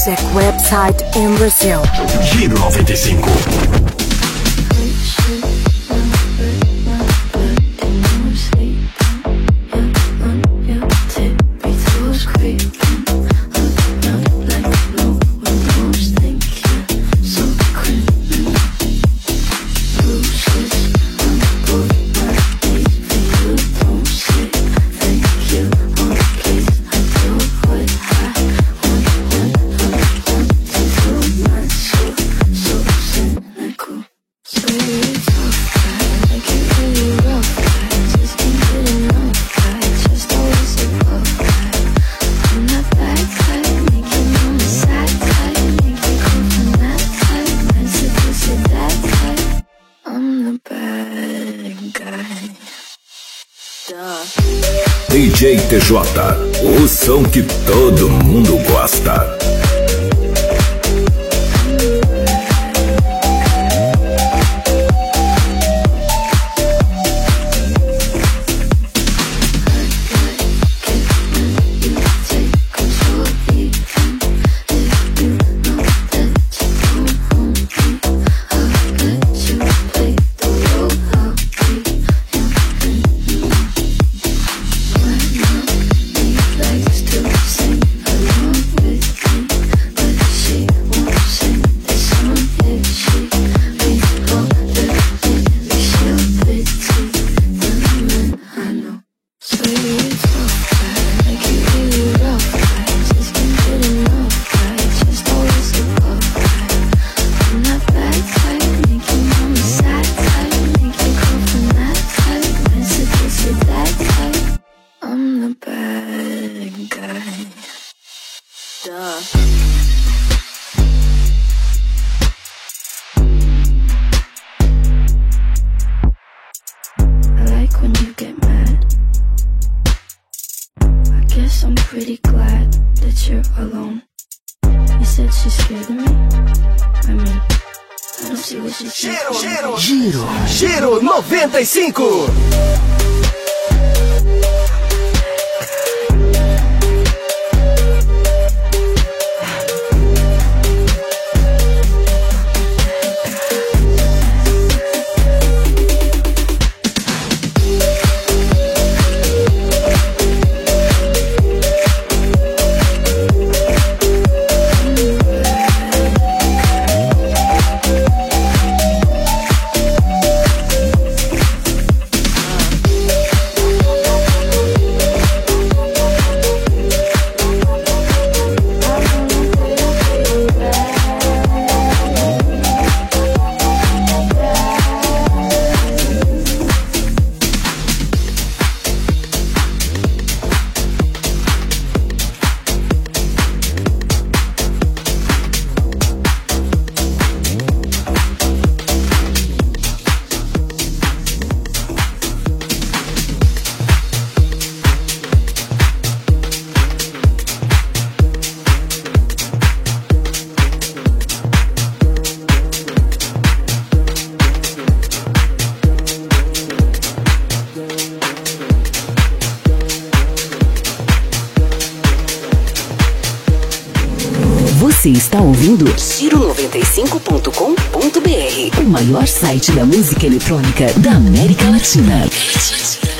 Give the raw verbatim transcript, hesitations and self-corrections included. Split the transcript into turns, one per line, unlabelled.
music website in Brazil.
Giro noventa e cinco.
D J T J, o som que todo mundo gosta.
Giro, Giro noventa e cinco.
Você está ouvindo Giro noventa e cinco ponto com ponto br, o maior site da música eletrônica da América Latina.